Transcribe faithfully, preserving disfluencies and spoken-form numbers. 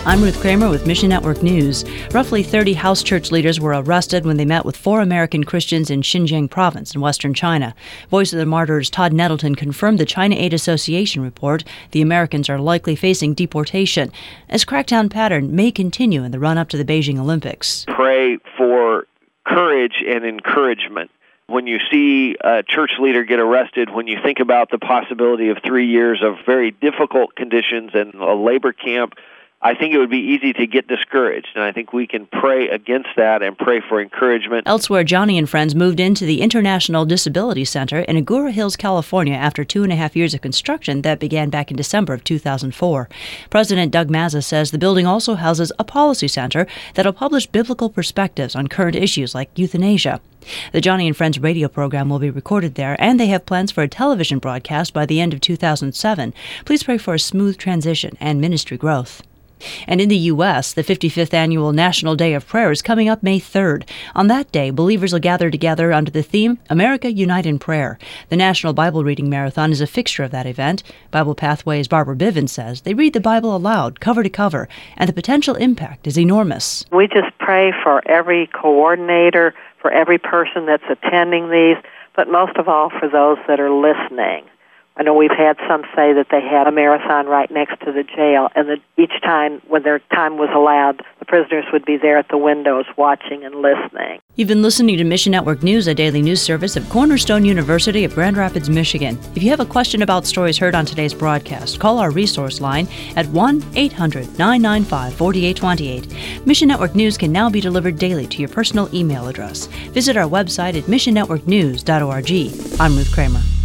I'm Ruth Kramer with Mission Network News. Roughly thirty house church leaders were arrested when they met with four American Christians in Xinjiang province in western China. Voice of the Martyrs Todd Nettleton confirmed the China Aid Association report. The Americans are likely facing deportation, as crackdown pattern may continue in the run-up to the Beijing Olympics. Pray for courage and encouragement. When you see a church leader get arrested, when you think about the possibility of three years of very difficult conditions and a labor camp, I think it would be easy to get discouraged, and I think we can pray against that and pray for encouragement. Elsewhere, Johnny and friends moved into the International Disability Center in Agoura Hills, California, after two and a half years of construction that began back in December of two thousand four. President Doug Mazza says the building also houses a policy center that'll publish biblical perspectives on current issues like euthanasia. The Johnny and Friends radio program will be recorded there, and they have plans for a television broadcast by the end of two thousand seven. Please pray for a smooth transition and ministry growth. And in the U S, the fifty-fifth Annual National Day of Prayer is coming up May third. On that day, believers will gather together under the theme, America Unite in Prayer. The National Bible Reading Marathon is a fixture of that event. Bible Pathways' Barbara Bivens says they read the Bible aloud, cover to cover, and the potential impact is enormous. We just pray for every coordinator, for every person that's attending these, but most of all for those that are listening. I know we've had some say that they had a marathon right next to the jail, and that each time when their time was allowed, the prisoners would be there at the windows watching and listening. You've been listening to Mission Network News, a daily news service of Cornerstone University of Grand Rapids, Michigan. If you have a question about stories heard on today's broadcast, call our resource line at one eight hundred nine nine five four eight two eight. Mission Network News can now be delivered daily to your personal email address. Visit our website at mission network news dot org. I'm Ruth Kramer.